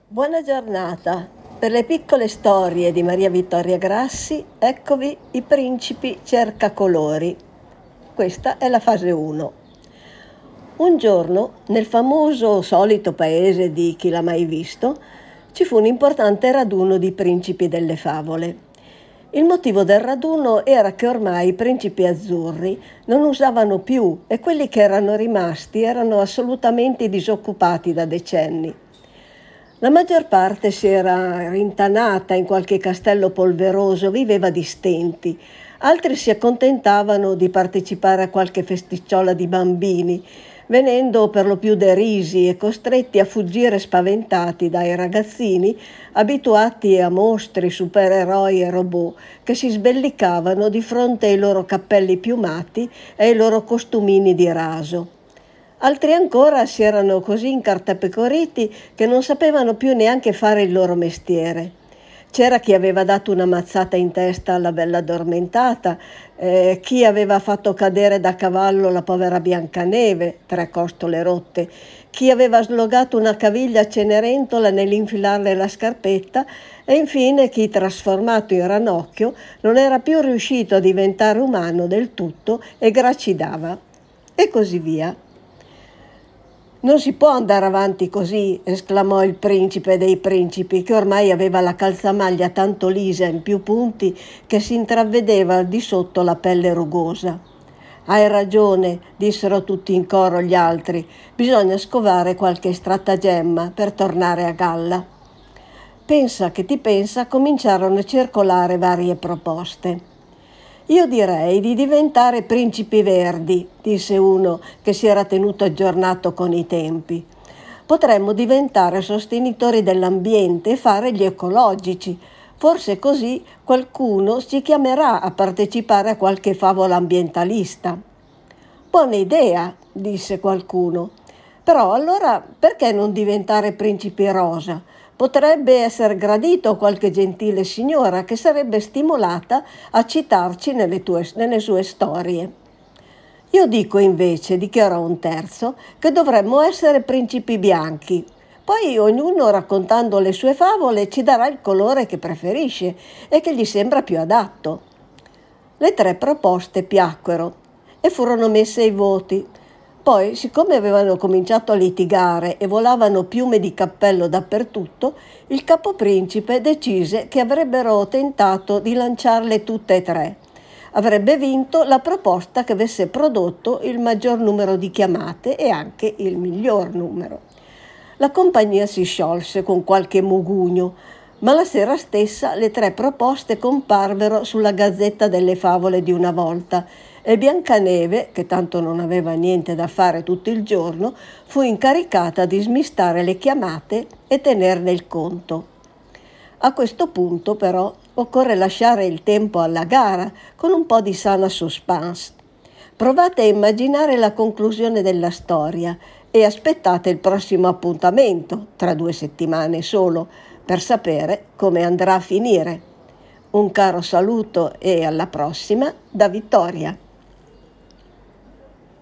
Buona giornata. Per le piccole storie di Maria Vittoria Grassi, eccovi i principi cercacolori. Questa è la fase 1. Un giorno, nel famoso solito paese di Chi l'ha mai visto, ci fu un importante raduno di principi delle favole. Il motivo del raduno era che ormai i principi azzurri non usavano più e quelli che erano rimasti erano assolutamente disoccupati da decenni. La maggior parte si era rintanata in qualche castello polveroso, viveva di stenti. Altri si accontentavano di partecipare a qualche festicciola di bambini, venendo per lo più derisi e costretti a fuggire spaventati dai ragazzini abituati a mostri, supereroi e robot che si sbellicavano di fronte ai loro cappelli piumati e ai loro costumini di raso. Altri ancora si erano così incartapecoriti che non sapevano più neanche fare il loro mestiere. C'era chi aveva dato una mazzata in testa alla bella addormentata, chi aveva fatto cadere da cavallo la povera Biancaneve, 3 costole rotte, chi aveva slogato una caviglia a Cenerentola nell'infilarle la scarpetta e infine chi, trasformato in ranocchio, non era più riuscito a diventare umano del tutto e gracidava. E così via. «Non si può andare avanti così», esclamò il principe dei principi, che ormai aveva la calzamaglia tanto lisa in più punti che si intravedeva di sotto la pelle rugosa. «Hai ragione», dissero tutti in coro gli altri, «bisogna scovare qualche stratagemma per tornare a galla». Pensa che ti pensa, cominciarono a circolare varie proposte. «Io direi di diventare principi verdi», disse uno che si era tenuto aggiornato con i tempi. «Potremmo diventare sostenitori dell'ambiente e fare gli ecologici. Forse così qualcuno ci chiamerà a partecipare a qualche favola ambientalista». «Buona idea», disse qualcuno. «Però allora perché non diventare principi rosa? Potrebbe essere gradito a qualche gentile signora che sarebbe stimolata a citarci nelle sue storie». «Io dico invece», dichiarò un terzo, «che dovremmo essere principi bianchi. Poi ognuno, raccontando le sue favole, ci darà il colore che preferisce e che gli sembra più adatto». Le 3 proposte piacquero e furono messe ai voti. Poi, siccome avevano cominciato a litigare e volavano piume di cappello dappertutto, il capoprincipe decise che avrebbero tentato di lanciarle tutte e 3. Avrebbe vinto la proposta che avesse prodotto il maggior numero di chiamate e anche il miglior numero. La compagnia si sciolse con qualche mugugno, ma la sera stessa le 3 proposte comparvero sulla Gazzetta delle Favole di una volta e Biancaneve, che tanto non aveva niente da fare tutto il giorno, fu incaricata di smistare le chiamate e tenerne il conto. A questo punto, però, occorre lasciare il tempo alla gara con un po' di sana suspense. Provate a immaginare la conclusione della storia e aspettate il prossimo appuntamento, tra 2 settimane solo, per sapere come andrà a finire. Un caro saluto e alla prossima da Vittoria.